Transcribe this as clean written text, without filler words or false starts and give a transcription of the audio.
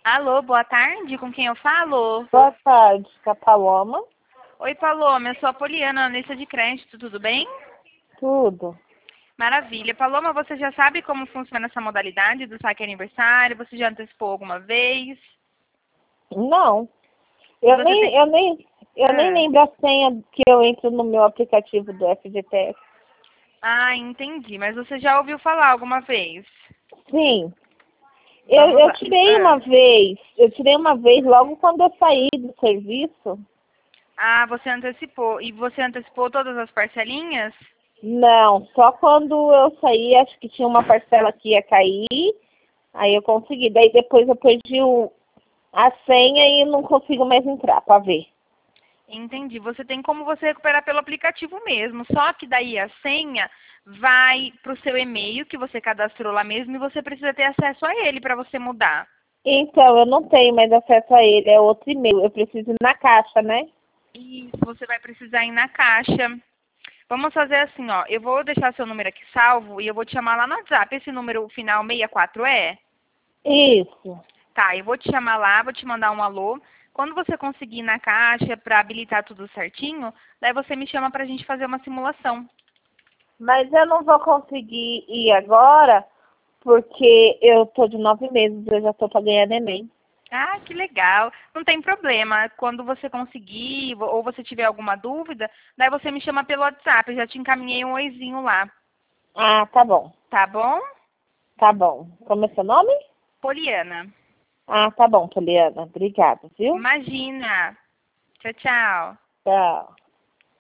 Alô, boa tarde, com quem eu falo? Boa tarde, com a Paloma. Oi, Paloma, eu sou a Poliana, analista de crédito, tudo bem? Tudo. Maravilha. Paloma, você já sabe como funciona essa modalidade do saque aniversário? Você já antecipou alguma vez? Não, E eu você nem, tem... eu nem, eu nem Ah, lembro a senha que eu entro no meu aplicativo do FGTS. entendi. Mas você já ouviu falar alguma vez? Sim, eu, Vamos eu lá. tirei uma vez, logo quando eu saí do serviço. Você antecipou. E você antecipou todas as parcelinhas? Não, só quando eu saí, acho que tinha uma parcela que ia cair, aí eu consegui. Daí depois eu perdi a senha e não consigo mais entrar para ver. Entendi. Você tem como você recuperar pelo aplicativo mesmo. Só que daí a senha vai para o seu e-mail que você cadastrou lá mesmo e você precisa ter acesso a ele para você mudar. Então, eu não tenho mais acesso a ele, é outro e-mail. Eu preciso ir na caixa, né? Isso, você vai precisar ir na caixa. Vamos fazer assim, ó. Eu vou deixar seu número aqui salvo e eu vou te chamar lá no WhatsApp. Esse número final 64 é? Isso. Tá, eu vou te chamar lá, vou te mandar um alô. Quando você conseguir ir na caixa para habilitar tudo certinho, daí você me chama pra gente fazer uma simulação. Mas eu não vou conseguir ir agora, porque eu tô de 9 meses, eu já tô para ganhar neném. Que legal. Não tem problema. Quando você conseguir ou você tiver alguma dúvida, daí você me chama pelo WhatsApp. Eu já te encaminhei um oizinho lá. Ah, tá bom. Tá bom? Tá bom. Como é seu nome? Poliana. Ah, tá bom, Poliana. Obrigada, viu? Imagina. Tchau, tchau. Tchau.